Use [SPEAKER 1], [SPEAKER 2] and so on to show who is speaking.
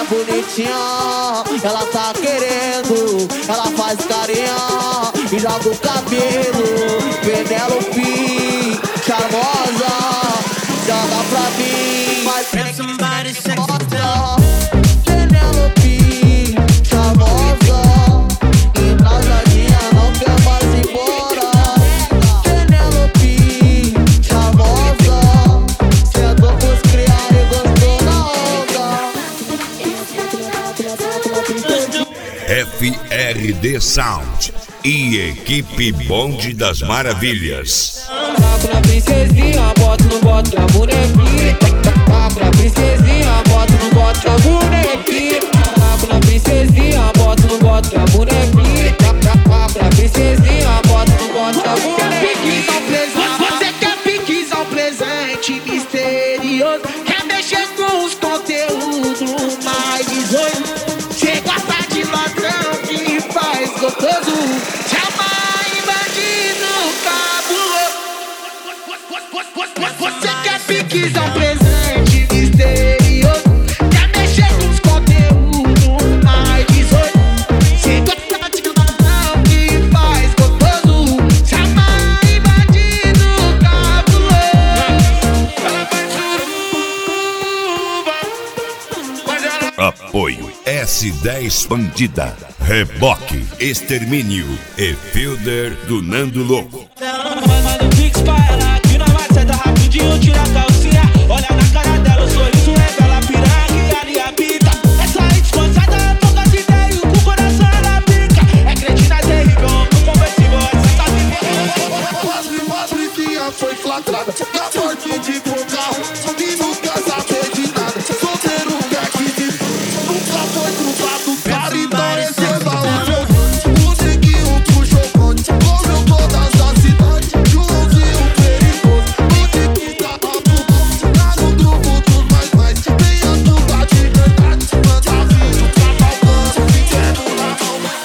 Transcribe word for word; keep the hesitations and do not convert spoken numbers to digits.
[SPEAKER 1] bonitinha, ela tá querendo, ela faz carinha e joga o cabelo. Penelope, charmosa, joga pra mim, mas
[SPEAKER 2] somebody sexy
[SPEAKER 1] Penelope, charmosa, engraçadinha, não quer mais ir embora. Penelope, charmosa, sentou pros criar e gostou da onda.
[SPEAKER 3] F R D Sound e equipe Bonde das Maravilhas.
[SPEAKER 1] Tá pra princesinha, bota no bote a bonequinha. Tá pra princesinha, bota no bote a bonequinha. Tá pra princesinha, bota no bote a bonequinha. Tá pra princesinha, bota no bote a bonequinha.
[SPEAKER 4] Você quer piquizar um presente misterioso, quer mexer com os conteúdos mais dezoito. Cê gosta de ladrão que faz gostoso, chama em bandido cabuloso. Você quer piquizar um presente misterioso, quer mexer com os conteúdos mais dezoito. Cê gosta de ladrão que faz gostoso, chama em bandido cabuloso. Ela faz suruba, mas ela...
[SPEAKER 3] Apoio S dez Bandida, Reboque, Extermínio e Fielder do Nando Louco.
[SPEAKER 2] Manda um pix pra ela, aqui na maceta rapidinho, tira a calcinha. Olha na cara dela, o sorriso revela a piranha e ali a pica. Essa aí descansada, poucas ideias, com o coração ela pica. É cretina terrível, não conversível, essa tá vivendo.
[SPEAKER 4] A polícia foi flagrada na morte de um carro, subindo o gás